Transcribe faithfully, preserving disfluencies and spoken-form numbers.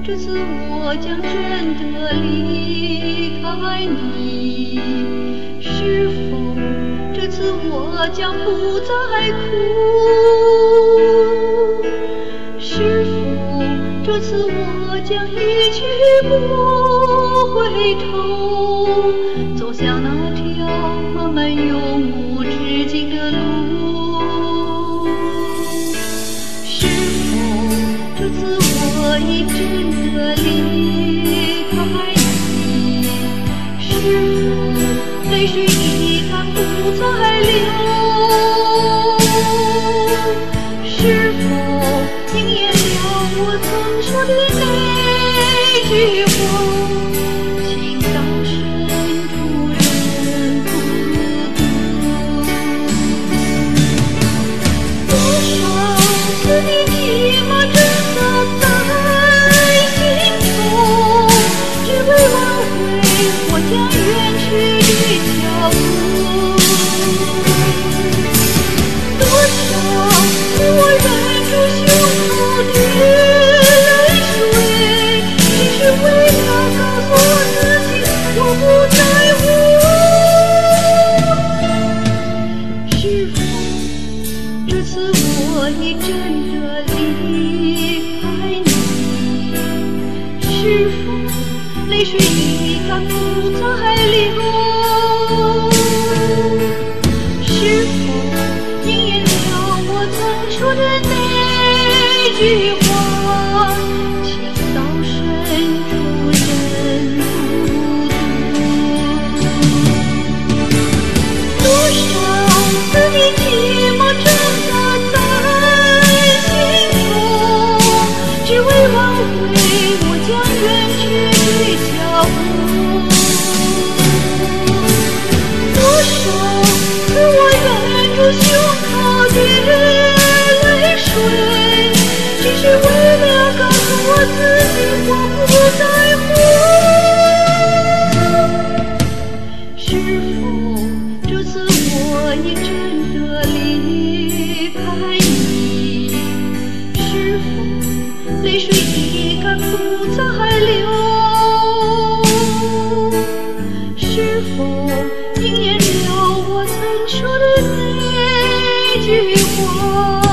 这次我将真的离开你，是否这次我将不再哭？是否这次我将一去不回头，走向那条漫漫永无止境的路？是否这次我已真的离开你？是否泪水已干不再流？是否应验了我曾说的那句话？情到深处人不懂。多少次你骑马真的在心头，只为挽回我将远去的脚步。多少次我忍住胸口的泪水，只是为了告诉我自己我不在乎。是否这次我已真的离开你？是否泪水已干不再流？是否应验了我曾说的那句话？情到深处人不懂。多少次你骑马真的在心头，只为挽回我将远去的脚步。多少次我忍住胸口的泪水，只是为了告诉我自己我不在乎。是否这次我已真的离开你？是否泪水已干不再流？是否应验了我曾说的那句话？